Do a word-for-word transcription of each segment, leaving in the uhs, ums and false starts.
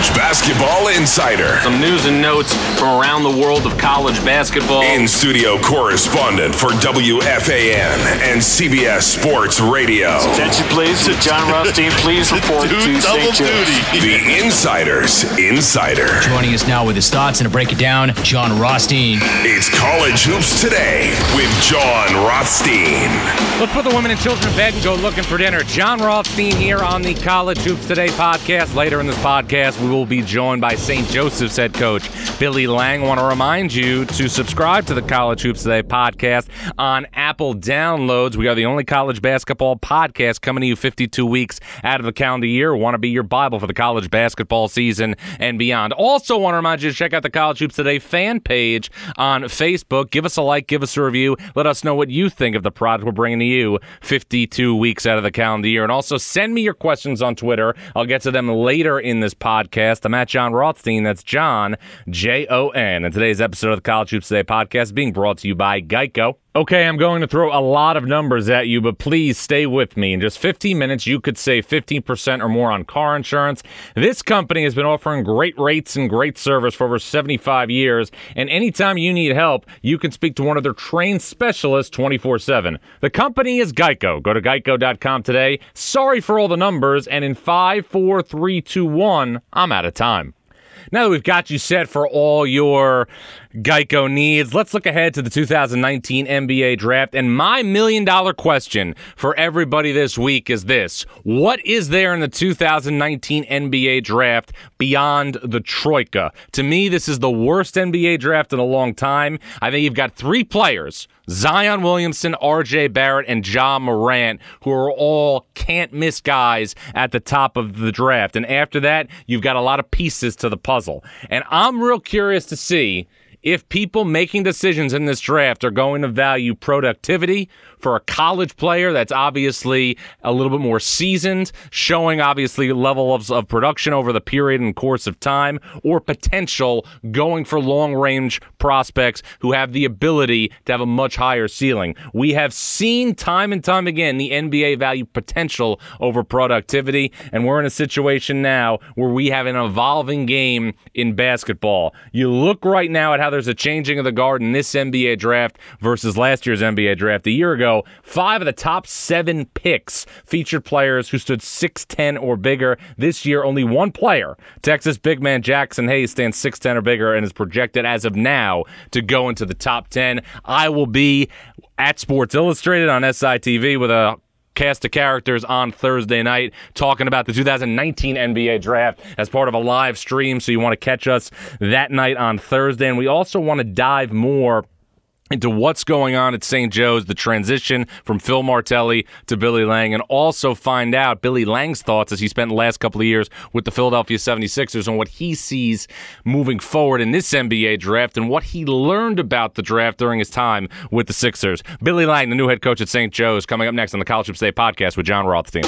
College Basketball Insider. Some news and notes from around the world of college basketball. In-studio correspondent for W F A N and C B S Sports Radio. Attention, please, to John Rothstein. Please report Dude, to double Saint duty. The Insider's Insider. Joining us now with his thoughts and to break it down, John Rothstein. It's College Hoops Today with John Rothstein. Let's put the women and children in bed and go looking for dinner. John Rothstein here on the College Hoops Today podcast. Later in this podcast, we will be joined by Saint Joseph's head coach, Billy Lange. I want to remind you to subscribe to the College Hoops Today podcast on Apple downloads. We are the only college basketball podcast coming to you fifty-two weeks out of the calendar year. We want to be your Bible for the college basketball season and beyond. Also want to remind you to check out the College Hoops Today fan page on Facebook. Give us a like, give us a review. Let us know what you think of the product we're bringing to you fifty-two weeks out of the calendar year. And also send me your questions on Twitter. I'll get to them later in this podcast. I'm at John Rothstein. That's John, J O N. And today's episode of the College Hoops Today podcast is being brought to you by Geico. Okay, I'm going to throw a lot of numbers at you, but please stay with me. In just fifteen minutes, you could save fifteen percent or more on car insurance. This company has been offering great rates and great service for over seventy-five years, and anytime you need help, you can speak to one of their trained specialists twenty-four seven. The company is Geico. Go to geico dot com today. Sorry for all the numbers, and in five, four, three, two, one, I'm out of time. Now that we've got you set for all your Geico needs, let's look ahead to the two thousand nineteen N B A draft. And my million dollar question for everybody this week is this: what is there in the two thousand nineteen N B A draft beyond the Troika? To me, this is the worst N B A draft in a long time. I think you've got three players, Zion Williamson, R J Barrett, and Ja Morant, who are all can't-miss guys at the top of the draft. And after that, you've got a lot of pieces to the puzzle. And I'm real curious to see if people making decisions in this draft are going to value productivity for a college player that's obviously a little bit more seasoned, showing obviously level of, of production over the period and course of time, or potential going for long-range prospects who have the ability to have a much higher ceiling. We have seen time and time again the N B A value potential over productivity, and we're in a situation now where we have an evolving game in basketball. You look right now at how there's a changing of the guard in this N B A draft versus last year's N B A draft. A year ago, five of the top seven picks featured players who stood six ten or bigger. This year, only one player, Texas big man Jackson Hayes, stands six ten or bigger and is projected as of now to go into the top ten. I will be at Sports Illustrated on S I T V with a cast of characters on Thursday night talking about the two thousand nineteen N B A draft as part of a live stream, so you want to catch us that night on Thursday. And we also want to dive more into what's going on at Saint Joe's, the transition from Phil Martelli to Billy Lange, and also find out Billy Lange's thoughts as he spent the last couple of years with the Philadelphia seventy-sixers and what he sees moving forward in this N B A draft and what he learned about the draft during his time with the Sixers. Billy Lange, the new head coach at Saint Joe's, coming up next on the College Hoops Today podcast with John Rothstein.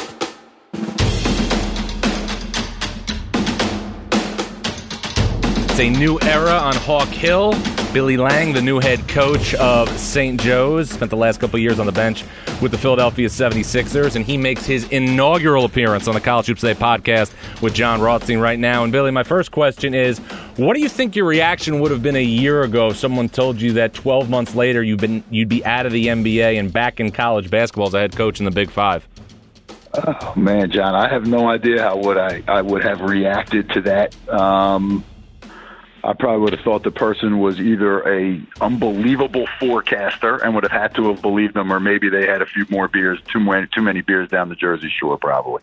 It's a new era on Hawk Hill. Billy Lange, the new head coach of Saint Joe's, spent the last couple of years on the bench with the Philadelphia seventy-sixers, and he makes his inaugural appearance on the College Hoops Today podcast with John Rothstein right now. And Billy, my first question is, what do you think your reaction would have been a year ago if someone told you that twelve months later you've been, you'd be out of the N B A and back in college basketball as a head coach in the Big Five? Oh, man, John, I have no idea how would I, I would have reacted to that. Um I probably would have thought the person was either a unbelievable forecaster and would have had to have believed them, or maybe they had a few more beers, too many, too many beers down the Jersey Shore, probably.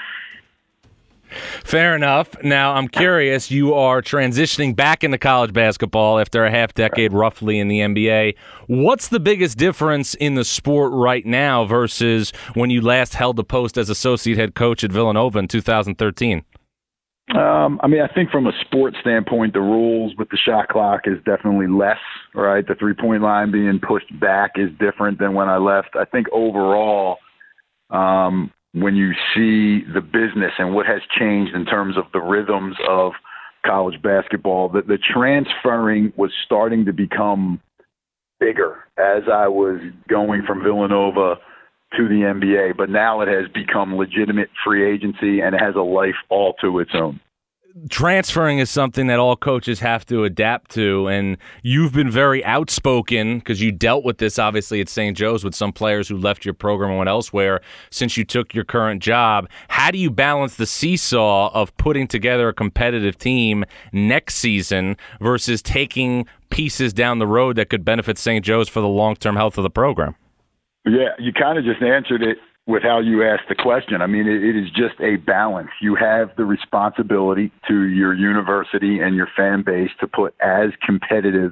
Fair enough. Now, I'm curious, you are transitioning back into college basketball after a half decade roughly in the N B A. What's the biggest difference in the sport right now versus when you last held the post as associate head coach at Villanova in two thousand thirteen? Um, I mean, I think from a sports standpoint, the rules with the shot clock is definitely less, right? The three-point line being pushed back is different than when I left. I think overall, um, when you see the business and what has changed in terms of the rhythms of college basketball, that the transferring was starting to become bigger as I was going from Villanova to the N B A, but now it has become legitimate free agency and it has a life all to its own. transferring is something that all coaches have to adapt to, and you've been very outspoken because you dealt with this obviously at Saint Joe's with some players who left your program and went elsewhere since you took your current job. How do you balance the seesaw of putting together a competitive team next season versus taking pieces down the road that could benefit Saint Joe's for the long-term health of the program? Yeah, you kind of just answered it with how you asked the question. I mean, it, it is just a balance. You have the responsibility to your university and your fan base to put as competitive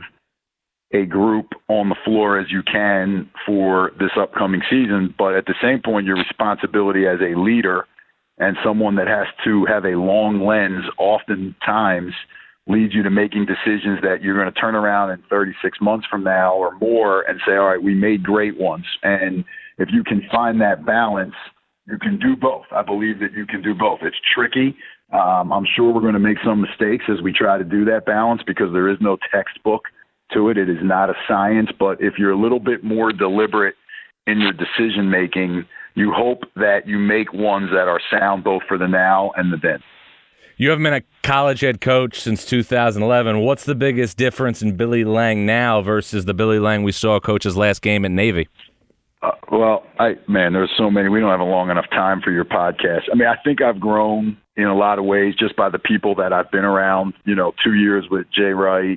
a group on the floor as you can for this upcoming season. But at the same point, your responsibility as a leader and someone that has to have a long lens oftentimes leads you to making decisions that you're going to turn around in thirty-six months from now or more and say, all right, we made great ones. And if you can find that balance, you can do both. I believe that you can do both. It's tricky. Um, I'm sure we're going to make some mistakes as we try to do that balance because there is no textbook to it. It is not a science. But if you're a little bit more deliberate in your decision making, you hope that you make ones that are sound both for the now and the then. You haven't been a college head coach since two thousand eleven. What's the biggest difference in Billy Lange now versus the Billy Lange we saw coach his last game at Navy? Uh, well, I man, there's so many. We don't have a long enough time for your podcast. I mean, I think I've grown in a lot of ways just by the people that I've been around. You know, two years with Jay Wright,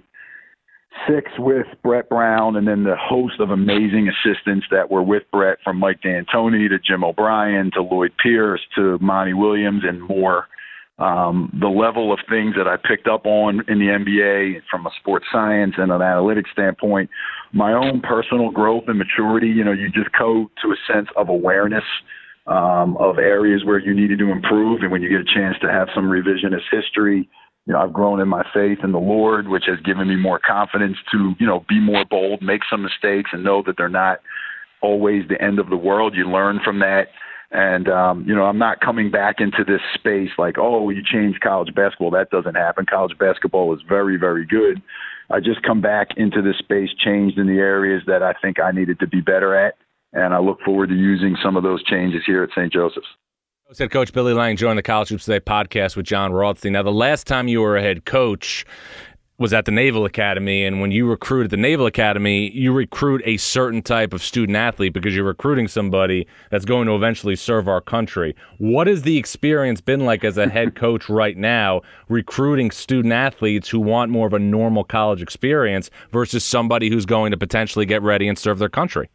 six with Brett Brown, and then the host of amazing assistants that were with Brett, from Mike D'Antoni to Jim O'Brien to Lloyd Pierce to Monty Williams and more. Um, the level of things that I picked up on in the N B A from a sports science and an analytics standpoint, my own personal growth and maturity, you know, you just go to a sense of awareness um, of areas where you needed to improve. And when you get a chance to have some revisionist history, you know, I've grown in my faith in the Lord, which has given me more confidence to, you know, be more bold, make some mistakes and know that they're not always the end of the world. You learn from that. And, um, you know, I'm not coming back into this space like, oh, you changed college basketball. That doesn't happen. College basketball is very, very good. I just come back into this space changed in the areas that I think I needed to be better at. And I look forward to using some of those changes here at Saint Joseph's. Head coach Billy Lange joined the College Hoops Today podcast with Jon Rothstein. Now, the last time you were a head coach was at the Naval Academy, and when you recruit at the Naval Academy, you recruit a certain type of student athlete because you're recruiting somebody that's going to eventually serve our country. What has the experience been like as a head coach right now, recruiting student athletes who want more of a normal college experience versus somebody who's going to potentially get ready and serve their country?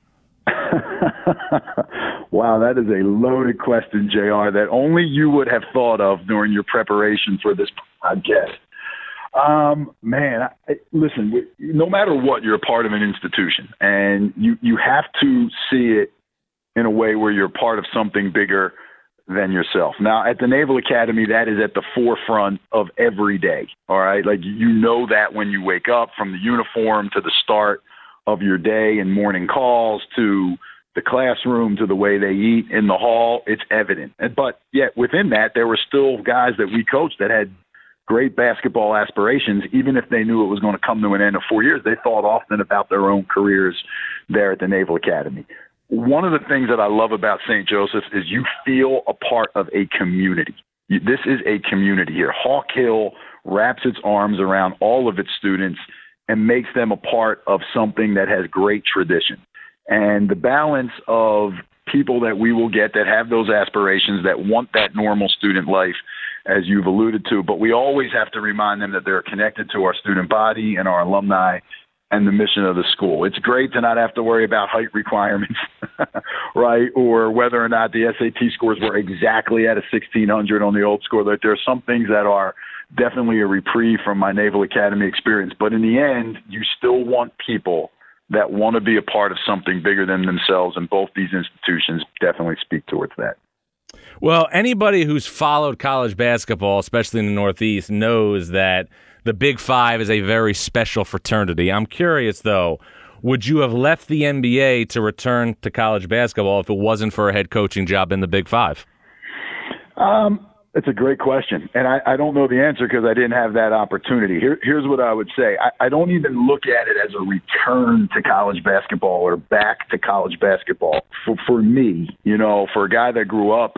Wow, that is a loaded question, J R, that only you would have thought of during your preparation for this podcast. Um, man, I, listen, no matter what, you're a part of an institution, and you, you have to see it in a way where you're part of something bigger than yourself. Now, at the Naval Academy, that is at the forefront of every day, all right? Like, you know that when you wake up, from the uniform to the start of your day and morning calls to the classroom to the way they eat in the hall, it's evident. But yet within that, there were still guys that we coached that had great basketball aspirations. Even if they knew it was going to come to an end of four years, they thought often about their own careers there at the Naval Academy. One of the things that I love about Saint Joseph's is you feel a part of a community. This is a community here. Hawk Hill wraps its arms around all of its students and makes them a part of something that has great tradition. And the balance of people that we will get that have those aspirations, that want that normal student life, as you've alluded to, but we always have to remind them that they're connected to our student body and our alumni and the mission of the school. It's great to not have to worry about height requirements, right, or whether or not the S A T scores were exactly at a sixteen hundred on the old score. Like, there are some things that are definitely a reprieve from my Naval Academy experience, but in the end, you still want people that want to be a part of something bigger than themselves, and both these institutions definitely speak towards that. Well, anybody who's followed college basketball, especially in the Northeast, knows that the Big Five is a very special fraternity. I'm curious, though, would you have left the N B A to return to college basketball if it wasn't for a head coaching job in the Big Five? Um, it's a great question, and I, I don't know the answer because I didn't have that opportunity. Here, here's what I would say. I, I don't even look at it as a return to college basketball or back to college basketball. For, for me, you know, for a guy that grew up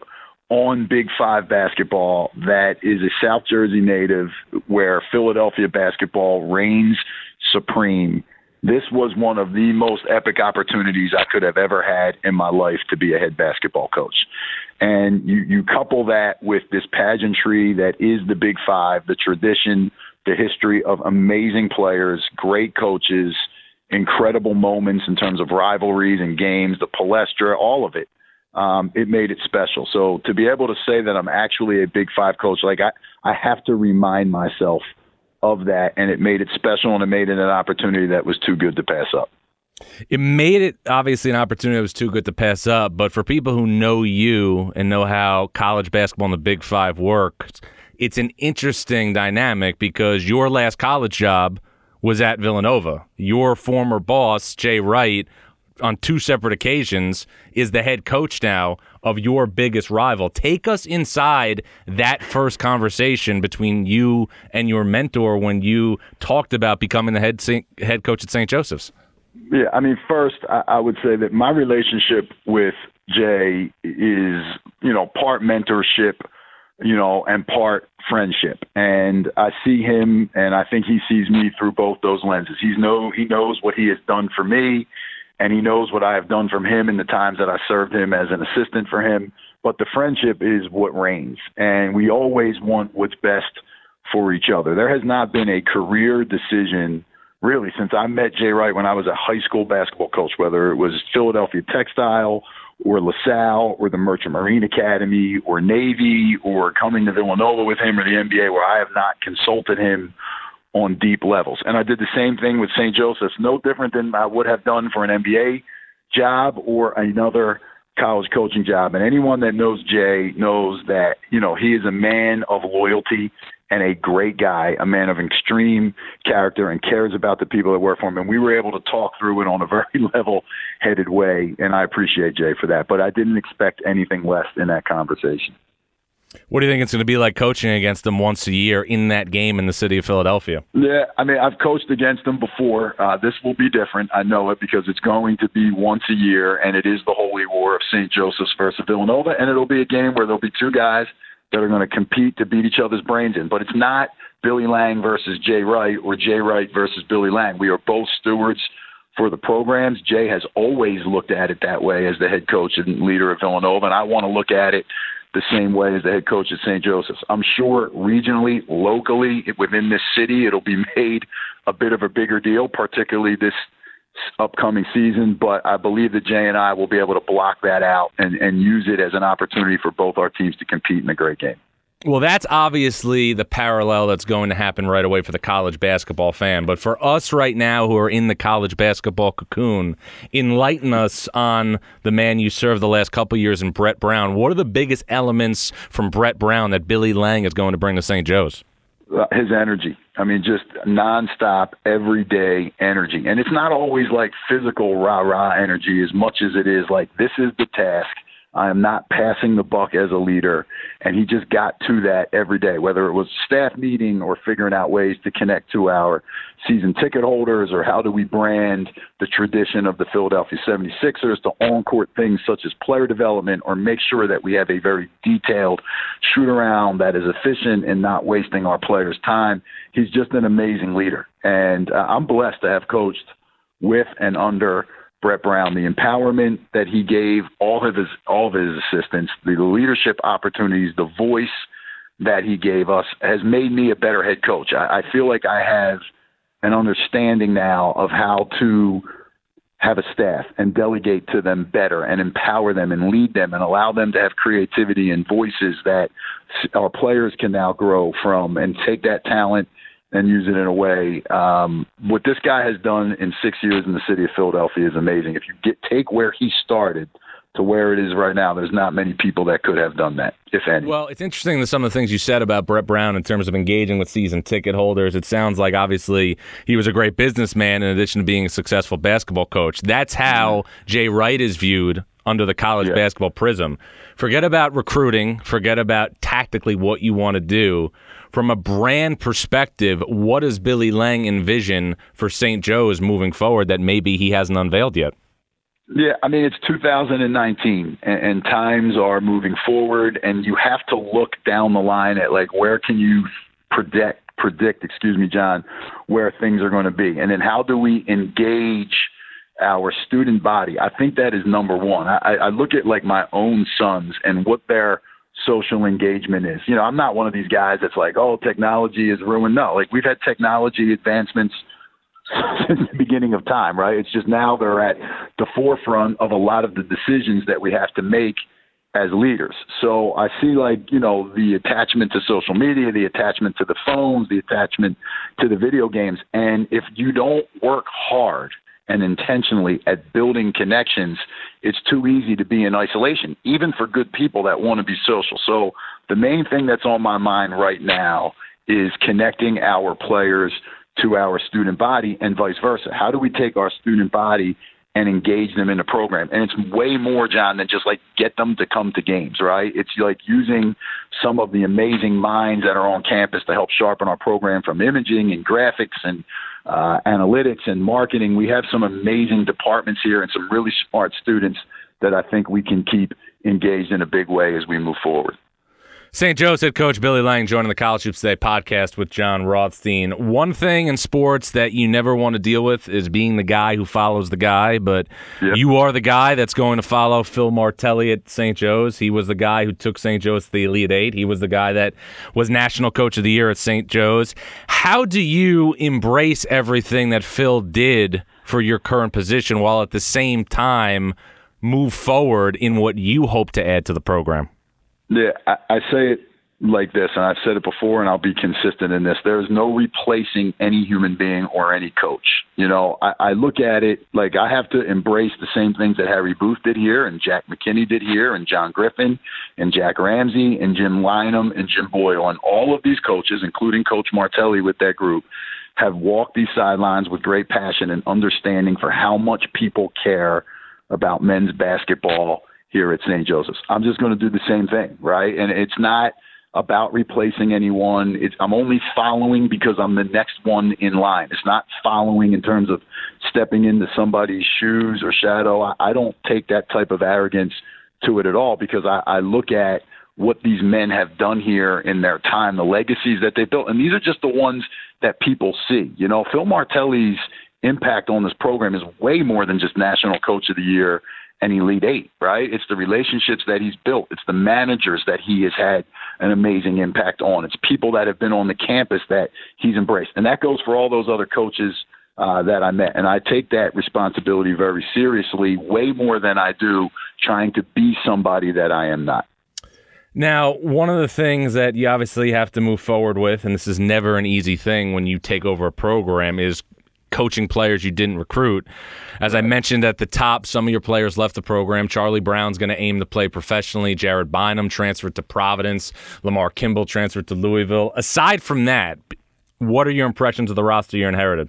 on Big Five basketball that is a South Jersey native where Philadelphia basketball reigns supreme. This was one of the most epic opportunities I could have ever had in my life to be a head basketball coach. And you, you couple that with this pageantry that is the Big Five, the tradition, the history of amazing players, great coaches, incredible moments in terms of rivalries and games, the Palestra, all of it. Um, it made it special. So to be able to say that I'm actually a Big Five coach, like I, I have to remind myself of that, and it made it special, and it made it an opportunity that was too good to pass up. It made it obviously an opportunity that was too good to pass up, but for people who know you and know how college basketball and the Big Five works, it's an interesting dynamic because your last college job was at Villanova. Your former boss, Jay Wright, on two separate occasions, is the head coach now of your biggest rival. Take us inside that first conversation between you and your mentor when you talked about becoming the head head coach at Saint Joseph's. Yeah, I mean, first, I, I would say that my relationship with Jay is, you know, part mentorship, you know, and part friendship. And I see him, and I think he sees me through both those lenses. He's know he knows what he has done for me, and he knows what I have done from him in the times that I served him as an assistant for him. But the friendship is what reigns, and we always want what's best for each other. There has not been a career decision, really, since I met Jay Wright when I was a high school basketball coach, whether it was Philadelphia Textile or LaSalle or the Merchant Marine Academy or Navy or coming to Villanova with him or the N B A, where I have not consulted him on deep levels. And I did the same thing with Saint Joseph's, no different than I would have done for an N B A job or another college coaching job. And anyone that knows Jay knows that, you know, he is a man of loyalty and a great guy, a man of extreme character, and cares about the people that work for him. And we were able to talk through it on a very level-headed way, and I appreciate Jay for that. But I didn't expect anything less in that conversation. What do you think it's going to be like coaching against them once a year in that game in the city of Philadelphia? Yeah, I mean, I've coached against them before. Uh, this will be different. I know it because it's going to be once a year, and it is the Holy War of Saint Joseph's versus Villanova, and it'll be a game where there'll be two guys that are going to compete to beat each other's brains in. But it's not Billy Lang versus Jay Wright or Jay Wright versus Billy Lang. We are both stewards for the programs. Jay has always looked at it that way as the head coach and leader of Villanova, and I want to look at it the same way as the head coach at Saint Joseph's. I'm sure regionally, locally, within this city, it'll be made a bit of a bigger deal, particularly this upcoming season, but I believe that Jay and I will be able to block that out and, and use it as an opportunity for both our teams to compete in a great game. Well, that's obviously the parallel that's going to happen right away for the college basketball fan. But for us right now who are in the college basketball cocoon, enlighten us on the man you served the last couple of years in Brett Brown. What are the biggest elements from Brett Brown that Billy Lang is going to bring to Saint Joe's? Uh, his energy. I mean, just nonstop, everyday energy. And it's not always like physical rah-rah energy as much as it is like, this is the task. I am not passing the buck as a leader. And he just got to that every day, whether it was staff meeting or figuring out ways to connect to our season ticket holders or how do we brand the tradition of the Philadelphia seventy-sixers to on-court things such as player development or make sure that we have a very detailed shoot-around that is efficient and not wasting our players' time. He's just an amazing leader. And uh, I'm blessed to have coached with and under Brett Brown. The empowerment that he gave all of his all of his assistants, the leadership opportunities, the voice that he gave us has made me a better head coach. I, I feel like I have an understanding now of how to have a staff and delegate to them better and empower them and lead them and allow them to have creativity and voices that our players can now grow from and take that talent and use it in a way. Um, what this guy has done in six years in the city of Philadelphia is amazing. If you get take where he started to where it is right now, there's not many people that could have done that, if any. Well, it's interesting that some of the things you said about Brett Brown in terms of engaging with season ticket holders. It sounds like obviously he was a great businessman in addition to being a successful basketball coach. That's how Jay Wright is viewed under the college yeah. basketball prism. Forget about recruiting. Forget about tactically what you want to do. From a brand perspective, what does Billy Lang envision for Saint Joe's moving forward that maybe he hasn't unveiled yet? Yeah, I mean, it's two thousand nineteen, and, and times are moving forward, and you have to look down the line at, like, where can you predict, predict, excuse me, John, where things are going to be. And then how do we engage our student body? I think that is number one. I, I look at, like, my own sons and what their social engagement is. You know, I'm not one of these guys that's like, oh, technology is ruined. No, like, we've had technology advancements since the beginning of time, right? It's just now they're at the forefront of a lot of the decisions that we have to make as leaders. So I see, like, you know, the attachment to social media, the attachment to the phones, the attachment to the video games. And if you don't work hard and intentionally at building connections, it's too easy to be in isolation, even for good people that want to be social. So the main thing that's on my mind right now is connecting our players to our student body and vice versa. How do we take our student body and engage them in the program? And it's way more, John, than just like get them to come to games, right? It's like using some of the amazing minds that are on campus to help sharpen our program, from imaging and graphics and uh, analytics and marketing. We have some amazing departments here and some really smart students that I think we can keep engaged in a big way as we move forward. Saint Joe's head coach Billy Lange joining the College Hoops Today podcast with Jon Rothstein. One thing in sports that you never want to deal with is being the guy who follows the guy, but yep. You are the guy that's going to follow Phil Martelli at Saint Joe's. He was the guy who took Saint Joe's to the Elite Eight. He was the guy that was National Coach of the Year at Saint Joe's. How do you embrace everything that Phil did for your current position while at the same time move forward in what you hope to add to the program? Yeah, I, I say it like this, and I've said it before, and I'll be consistent in this. There is no replacing any human being or any coach. You know, I, I look at it like I have to embrace the same things that Harry Booth did here, and Jack McKinney did here, and John Griffin, and Jack Ramsey, and Jim Lynam, and Jim Boyle. And all of these coaches, including Coach Martelli with that group, have walked these sidelines with great passion and understanding for how much people care about men's basketball here at Saint Joseph's. I'm just going to do the same thing, right? And it's not about replacing anyone. It's, I'm only following because I'm the next one in line. It's not following in terms of stepping into somebody's shoes or shadow. I, I don't take that type of arrogance to it at all, because I, I look at what these men have done here in their time, the legacies that they built. And these are just the ones that people see. You know, Phil Martelli's impact on this program is way more than just National Coach of the Year and Elite Eight, right? It's the relationships that he's built. It's the managers that he has had an amazing impact on. It's people that have been on the campus that he's embraced. And that goes for all those other coaches uh, that I met. And I take that responsibility very seriously, way more than I do trying to be somebody that I am not. Now, one of the things that you obviously have to move forward with, and this is never an easy thing when you take over a program, is coaching players you didn't recruit. As I mentioned at the top, some of your players left the program. Charlie Brown's going to aim to play professionally. Jared Bynum transferred to Providence. Lamar Kimball transferred to Louisville. Aside from that, what are your impressions of the roster you inherited?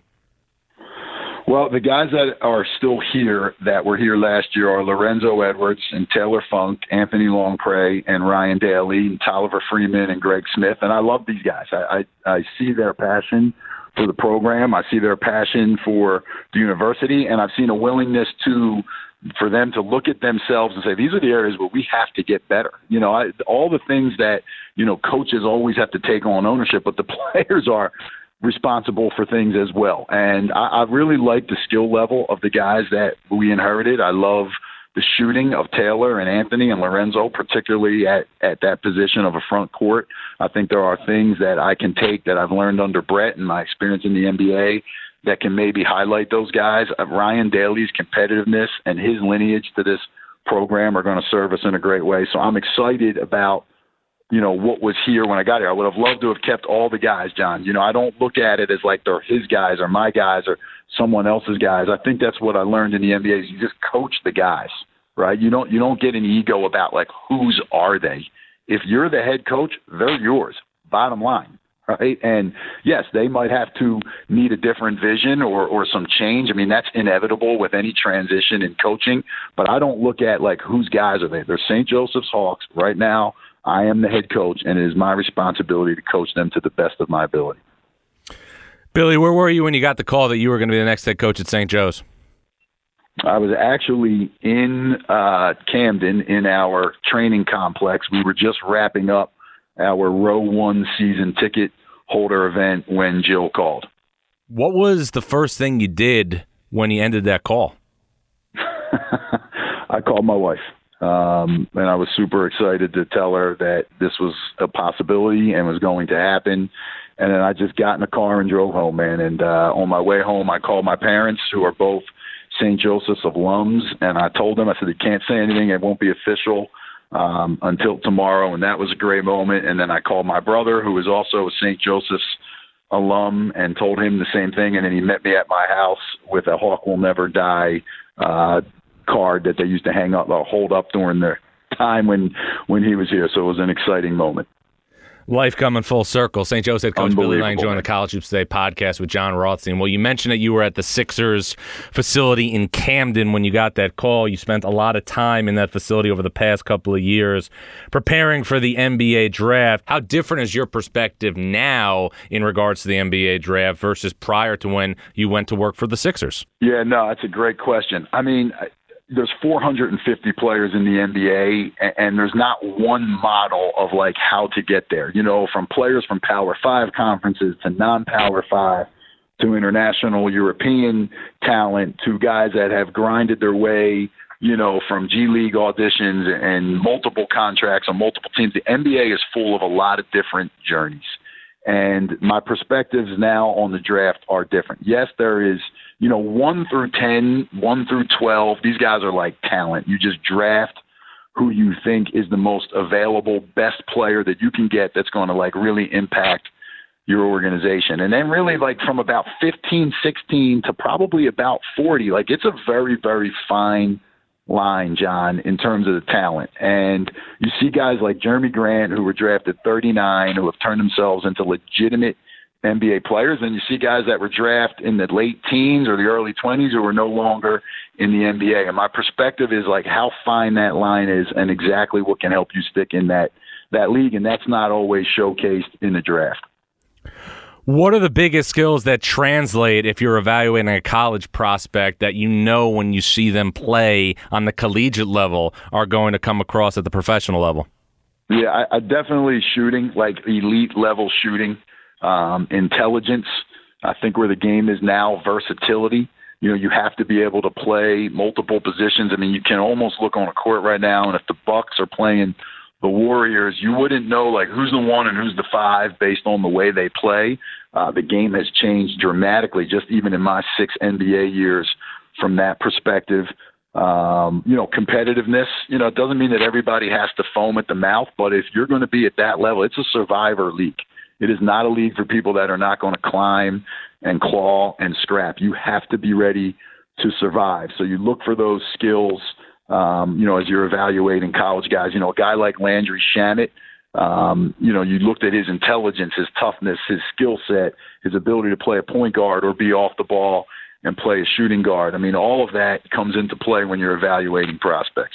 Well, the guys that are still here that were here last year are Lorenzo Edwards and Taylor Funk, Anthony Longpre, and Ryan Daly, and Tolliver Freeman and Greg Smith. And I love these guys. I, I, I see their passion for the program. I see their passion for the university, and I've seen a willingness to for them to look at themselves and say, these are the areas where we have to get better. You know, I, all the things that, you know, coaches always have to take on ownership, but the players are responsible for things as well. And I, I really like the skill level of the guys that we inherited. I love the shooting of Taylor and Anthony and Lorenzo, particularly at, at that position of a front court. I think there are things that I can take that I've learned under Brett and my experience in the N B A that can maybe highlight those guys. Uh, Ryan Daly's competitiveness and his lineage to this program are going to serve us in a great way. So I'm excited about, you know, what was here when I got here. I would have loved to have kept all the guys, John. You know, I don't look at it as like they're his guys or my guys or someone else's guys. I think that's what I learned in the N B A is you just coach the guys, right? You don't you don't get an ego about like whose are they. If you're the head coach, they're yours, bottom line, right? And yes, they might have to need a different vision or, or some change. I mean, that's inevitable with any transition in coaching, but I don't look at like whose guys are they. They're Saint Joseph's Hawks right now. I am the head coach, and it is my responsibility to coach them to the best of my ability. Billy, where were you when you got the call that you were going to be the next head coach at Saint Joe's? I was actually in uh, Camden in our training complex. We were just wrapping up our row one season ticket holder event when Jill called. What was the first thing you did when you ended that call? I called my wife, um, and I was super excited to tell her that this was a possibility and was going to happen. And then I just got in the car and drove home, man. And uh, on my way home, I called my parents, who are both Saint Joseph's alums, and I told them, I said, you can't say anything. It won't be official um, until tomorrow. And that was a great moment. And then I called my brother, who is also a Saint Joseph's alum, and told him the same thing. And then he met me at my house with a Hawk Will Never Die uh, card that they used to hang up or hold up during the time when, when he was here. So it was an exciting moment. Life coming full circle. Saint Joe's head coach Billy Lange joined the College Hoops Today podcast with Jon Rothstein. Well, you mentioned that you were at the Sixers facility in Camden when you got that call. You spent a lot of time in that facility over the past couple of years preparing for the N B A draft. How different is your perspective now in regards to the N B A draft versus prior to when you went to work for the Sixers? Yeah, no, that's a great question. I mean, there's four hundred fifty players in the N B A, and there's not one model of like how to get there. You know, from players from Power Five conferences to non-Power Five to international European talent to guys that have grinded their way, you know, from G League auditions and multiple contracts on multiple teams. The N B A is full of a lot of different journeys. And my perspectives now on the draft are different. Yes, there is, you know, one through ten, one through twelve. These guys are like talent. You just draft who you think is the most available, best player that you can get that's going to like really impact your organization. And then really like from about fifteen, sixteen to probably about forty, like it's a very, very fine line, John, in terms of the talent. And you see guys like Jeremy Grant, who were drafted thirty-nine, who have turned themselves into legitimate N B A players. And you see guys that were drafted in the late teens or the early twenties who are no longer in the N B A. And my perspective is like how fine that line is and exactly what can help you stick in that, that league. And that's not always showcased in the draft. What are the biggest skills that translate if you're evaluating a college prospect that you know when you see them play on the collegiate level are going to come across at the professional level? Yeah, I, I definitely shooting, like elite level shooting, um, intelligence. I think where the game is now, versatility. You know, you have to be able to play multiple positions. I mean, you can almost look on a court right now, and if the Bucks are playing the Warriors, you wouldn't know like who's the one and who's the five based on the way they play. Uh, the game has changed dramatically, just even in my six N B A years from that perspective. Um, you know, competitiveness, you know, it doesn't mean that everybody has to foam at the mouth, but if you're going to be at that level, it's a survivor league. It is not a league for people that are not going to climb and claw and scrap. You have to be ready to survive. So you look for those skills, Um, you know, as you're evaluating college guys. You know, a guy like Landry Shamet, um, you know, you looked at his intelligence, his toughness, his skill set, his ability to play a point guard or be off the ball and play a shooting guard. I mean, all of that comes into play when you're evaluating prospects.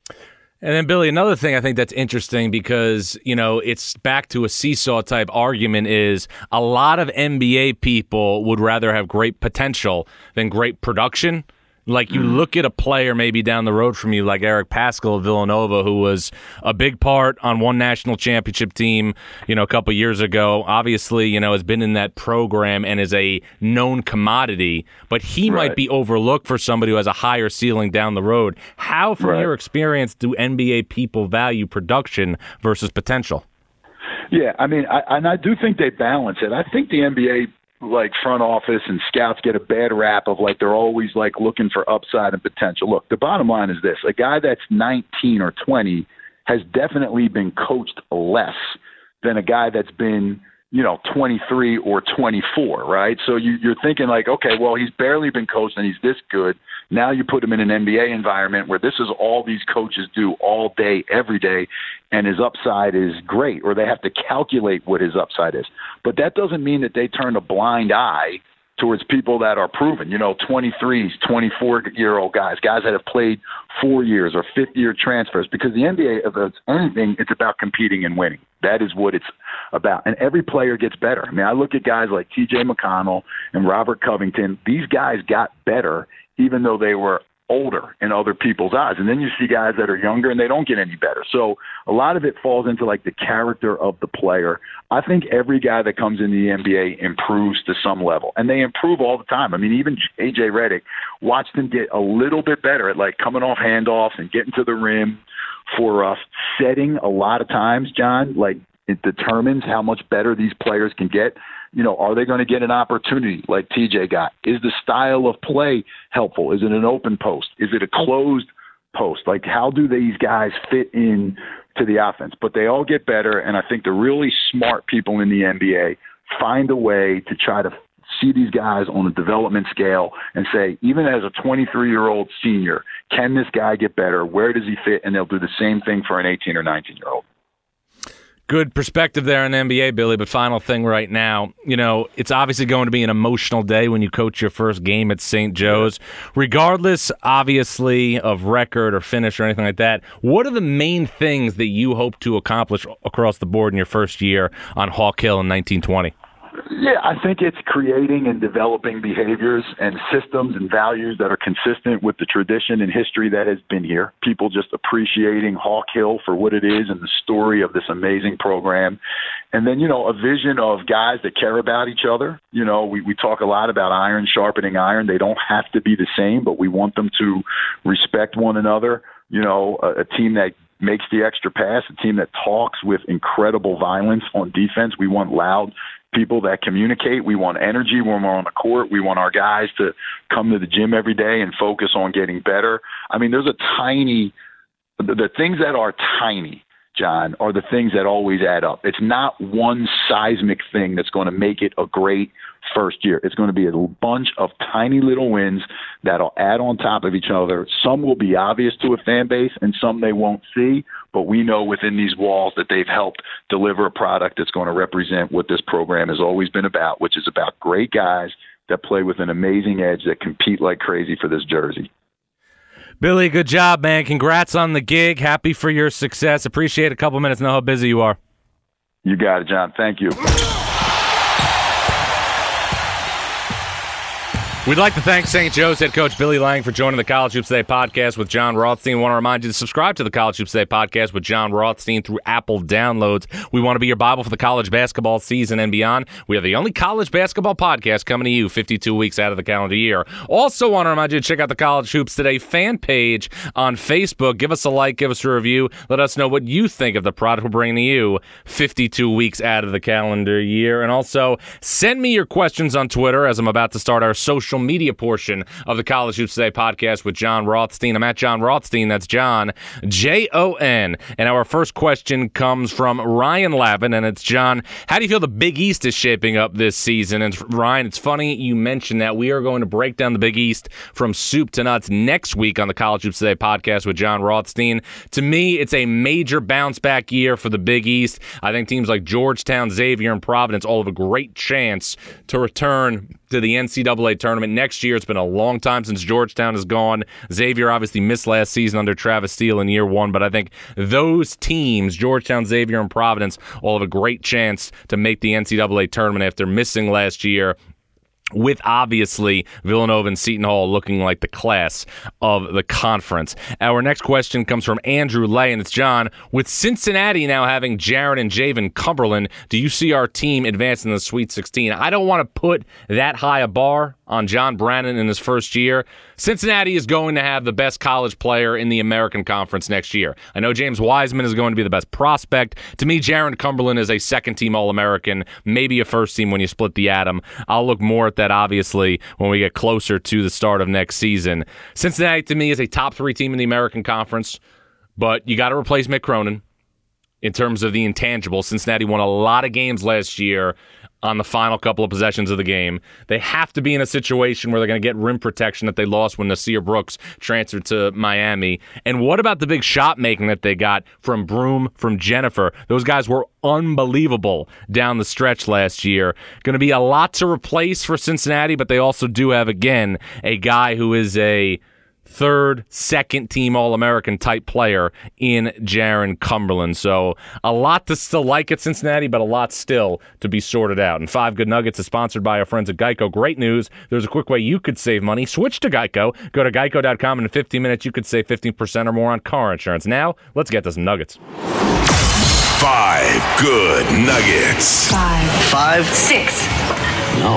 And then, Billy, another thing I think that's interesting because, you know, it's back to a seesaw type argument is a lot of N B A people would rather have great potential than great production. Like you look at a player maybe down the road from you like Eric Paschall of Villanova, who was a big part on one national championship team, you know, a couple years ago. Obviously, you know, has been in that program and is a known commodity, but he right. might be overlooked for somebody who has a higher ceiling down the road. How, from right. your experience, do N B A people value production versus potential? Yeah, I mean, I, and I do think they balance it. I think the N B A like front office and scouts get a bad rap of like they're always like looking for upside and potential. Look, the bottom line is this. A guy that's nineteen or twenty has definitely been coached less than a guy that's been, you know, twenty-three or twenty-four, right? So you, you're thinking like, okay, well, he's barely been coached and he's this good. Now you put him in an N B A environment where this is all these coaches do all day, every day, and his upside is great, or they have to calculate what his upside is. But that doesn't mean that they turn a blind eye towards people that are proven, you know, twenty-threes, twenty-four-year-old guys, guys that have played four years or fifth-year transfers, because the N B A, if it's anything, it's about competing and winning. That is what it's about. And every player gets better. I mean, I look at guys like T J McConnell and Robert Covington. These guys got better even though they were older in other people's eyes. And then you see guys that are younger and they don't get any better. So a lot of it falls into like the character of the player. I think every guy that comes in the N B A improves to some level, and they improve all the time. I mean, even A J Redick, watched him get a little bit better at like coming off handoffs and getting to the rim for us. Setting a lot of times, John, like it determines how much better these players can get. You know, are they going to get an opportunity like T J got? Is the style of play helpful? Is it an open post? Is it a closed post? Like, how do these guys fit in to the offense? But they all get better, and I think the really smart people in the N B A find a way to try to see these guys on a development scale and say, even as a twenty-three-year-old senior, can this guy get better? Where does he fit? And they'll do the same thing for an eighteen or nineteen-year-old. Good perspective there in the N B A, Billy, but final thing right now, you know, it's obviously going to be an emotional day when you coach your first game at Saint Joe's. Regardless, obviously, of record or finish or anything like that, what are the main things that you hope to accomplish across the board in your first year on Hawk Hill in nineteen twenty? Yeah, I think it's creating and developing behaviors and systems and values that are consistent with the tradition and history that has been here. People just appreciating Hawk Hill for what it is and the story of this amazing program. And then, you know, a vision of guys that care about each other. You know, we, we talk a lot about iron sharpening iron. They don't have to be the same, but we want them to respect one another. You know, a, a team that makes the extra pass, a team that talks with incredible violence on defense. We want loud people that communicate. We want energy when we're on the court. We want our guys to come to the gym every day and focus on getting better. I mean, there's a tiny, the, the things that are tiny, John, are the things that always add up. It's not one seismic thing that's going to make it a great first year. It's going to be a bunch of tiny little wins that'll add on top of each other. Some will be obvious to a fan base and some they won't see, but we know within these walls that they've helped deliver a product that's going to represent what this program has always been about, which is about great guys that play with an amazing edge that compete like crazy for this jersey. Billy, good job, man. Congrats on the gig. Happy for your success. Appreciate a couple minutes. Know how busy you are. You got it, John. Thank you. We'd like to thank Saint Joe's head coach Billy Lange for joining the College Hoops Today podcast with John Rothstein. We want to remind you to subscribe to the College Hoops Today podcast with John Rothstein through Apple downloads. We want to be your Bible for the college basketball season and beyond. We are the only college basketball podcast coming to you fifty-two weeks out of the calendar year. Also want to remind you to check out the College Hoops Today fan page on Facebook. Give us a like, give us a review. Let us know what you think of the product we're bringing to you fifty-two weeks out of the calendar year. And also, send me your questions on Twitter as I'm about to start our social media portion of the College Hoops Today podcast with John Rothstein. I'm at John Rothstein. That's John, J O N. And our first question comes from Ryan Lavin, and it's, John, how do you feel the Big East is shaping up this season? And Ryan, it's funny you mentioned that. We are going to break down the Big East from soup to nuts next week on the College Hoops Today podcast with John Rothstein. To me, it's a major bounce-back year for the Big East. I think teams like Georgetown, Xavier, and Providence all have a great chance to return to the N C double A tournament next year. It's been a long time since Georgetown has gone. Xavier obviously missed last season under Travis Steele in year one, but I think those teams, Georgetown, Xavier, and Providence, all have a great chance to make the N C double A tournament after missing last year, with obviously Villanova and Seton Hall looking like the class of the conference. Our next question comes from Andrew Lay, and it's, John, with Cincinnati now having Jaren and Javen Cumberland, do you see our team advancing the Sweet sixteen? I don't want to put that high a bar on John Brannon in his first year. Cincinnati is going to have the best college player in the American Conference next year. I know James Wiseman is going to be the best prospect. To me, Jaren Cumberland is a second-team All-American, maybe a first-team when you split the atom. I'll look more at that, obviously, when we get closer to the start of next season. Cincinnati, to me, is a top-three team in the American Conference, but you got to replace Mick Cronin in terms of the intangibles. Cincinnati won a lot of games last year on the final couple of possessions of the game. They have to be in a situation where they're going to get rim protection that they lost when Nasir Brooks transferred to Miami. And what about the big shot making that they got from Broome, from Jennifer? Those guys were unbelievable down the stretch last year. Going to be a lot to replace for Cincinnati, but they also do have, again, a guy who is a third, second team All-American type player in Jaron Cumberland. So a lot to still like at Cincinnati, but a lot still to be sorted out. And Five Good Nuggets is sponsored by our friends at Geico. Great news. There's a quick way you could save money. Switch to Geico. Go to geico dot com, and in fifteen minutes you could save fifteen percent or more on car insurance. Now, let's get to some Nuggets. Five Good Nuggets. Five. Five. Six. No,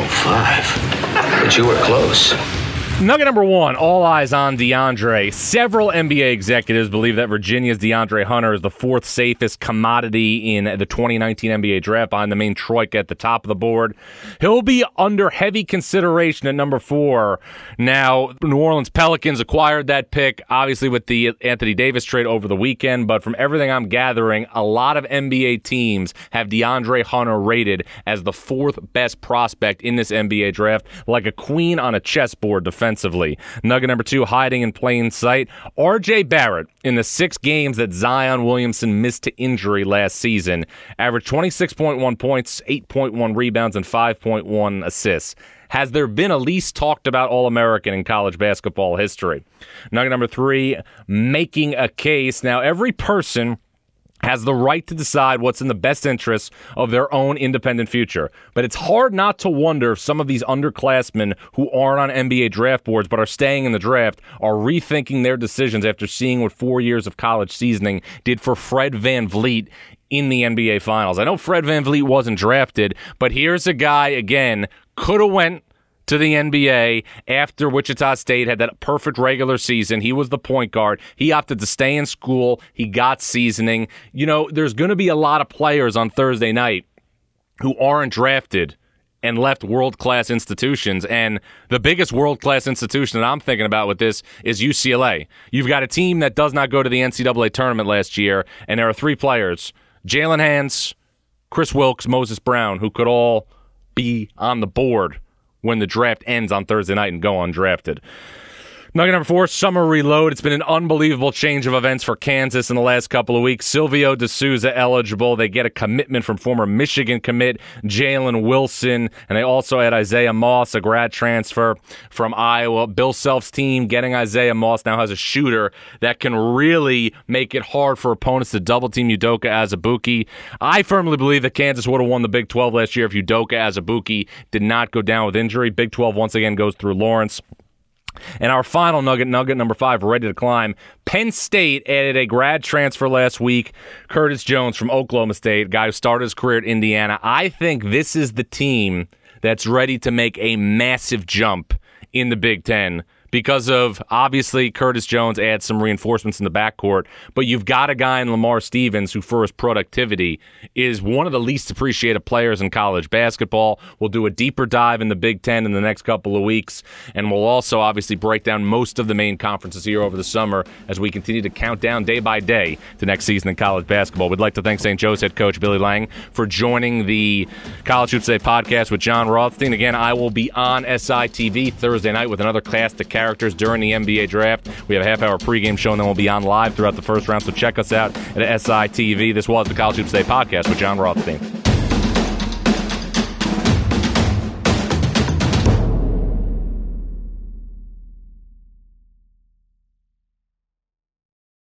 five. But you were close. Nugget number one, all eyes on DeAndre. Several N B A executives believe that Virginia's DeAndre Hunter is the fourth safest commodity in the twenty nineteen N B A draft, behind the main Troika at the top of the board. He'll be under heavy consideration at number four. Now, New Orleans Pelicans acquired that pick, obviously with the Anthony Davis trade over the weekend, but from everything I'm gathering, a lot of N B A teams have DeAndre Hunter rated as the fourth best prospect in this N B A draft, like a queen on a chessboard defensively. Offensively. Nugget number two, hiding in plain sight. R J Barrett, in the six games that Zion Williamson missed to injury last season, averaged twenty-six point one points, eight point one rebounds, and five point one assists. Has there been a least talked about All-American in college basketball history? Nugget number three, making a case. Now, every person has the right to decide what's in the best interest of their own independent future. But it's hard not to wonder if some of these underclassmen who aren't on N B A draft boards but are staying in the draft are rethinking their decisions after seeing what four years of college seasoning did for Fred VanVleet in the N B A Finals. I know Fred VanVleet wasn't drafted, but here's a guy, again, could have went to the N B A after Wichita State had that perfect regular season. He was the point guard. He opted to stay in school. He got seasoning. You know, there's going to be a lot of players on Thursday night who aren't drafted and left world-class institutions. And the biggest world-class institution that I'm thinking about with this is U C L A. You've got a team that does not go to the N C double A tournament last year, and there are three players, Jalen Hands, Chris Wilkes, Moses Brown, who could all be on the board when the draft ends on Thursday night and go undrafted. Nugget number four, summer reload. It's been an unbelievable change of events for Kansas in the last couple of weeks. Silvio De Sousa eligible. They get a commitment from former Michigan commit Jalen Wilson, and they also had Isaiah Moss, a grad transfer from Iowa. Bill Self's team getting Isaiah Moss now has a shooter that can really make it hard for opponents to double-team Udoka Azubuike. I firmly believe that Kansas would have won the Big twelve last year if Udoka Azubuike did not go down with injury. Big twelve once again goes through Lawrence. And our final nugget, nugget number five, ready to climb. Penn State added a grad transfer last week, Curtis Jones from Oklahoma State, guy who started his career at Indiana. I think this is the team that's ready to make a massive jump in the Big Ten because of, obviously, Curtis Jones adds some reinforcements in the backcourt, but you've got a guy in Lamar Stevens who, for his productivity, is one of the least appreciated players in college basketball. We'll do a deeper dive in the Big Ten in the next couple of weeks, and we'll also, obviously, break down most of the main conferences here over the summer as we continue to count down day by day to next season in college basketball. We'd like to thank Saint Joe's head coach Billy Lang for joining the College Hoops Today podcast with Jon Rothstein. Again, I will be on S I T V Thursday night with another class to characters during the N B A draft. We have a half-hour pregame show, and then we'll be on live throughout the first round, so check us out at S I T V. This was the College Hoops Today podcast with Jon Rothstein.